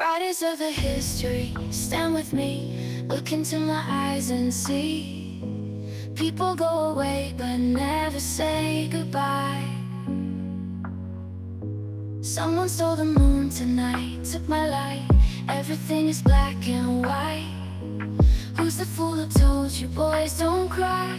Writers of the history, stand with me. Look into my eyes and see. People go away but never say goodbye. Someone stole the moon tonight, took my light. Everything is black and white. Who's the fool who told you boys don't cry?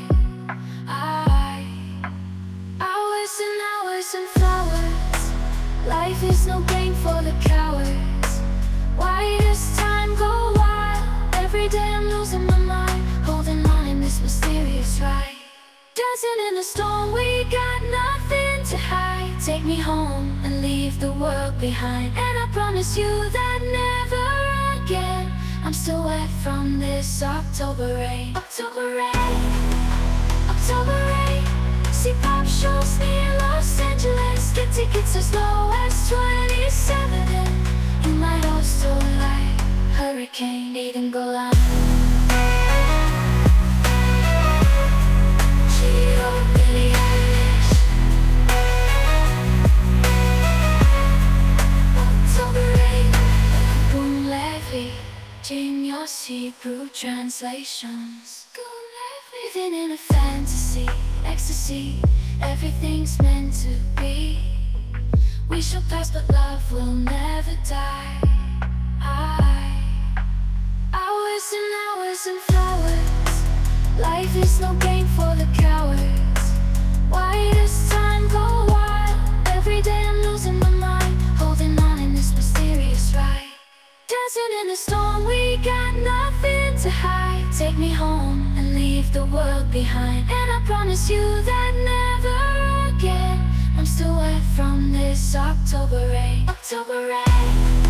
Hours and hours and flowers. Life is no game for the cowards. Why does time go wild? Every day I'm losing my mind, holding on in this mysterious ride. Dancing in the storm, we got nothing to hide. Take me home and leave the world behind. And I promise you that never again. I'm still wet from this October rain. October rain, October rain. See pop shows near Los Angeles. Get tickets as low as 27. You might also like Hurricane Eden Golan. Billie Eilish. October rain, Boom Levy. Jane Yossi Brew translations. Living in a fantasy, ecstasy. Everything's meant to be. We shall pass but love will never die. Hours and hours and flowers. Life is no game for the cowards. Why does time go wild? Every day I'm losing my mind, holding on in this mysterious ride. Dancing in the storm, we got nothing to hide. Take me home and leave the world behind. And I promise you that never again. I'm still wet from this October rain. October rain.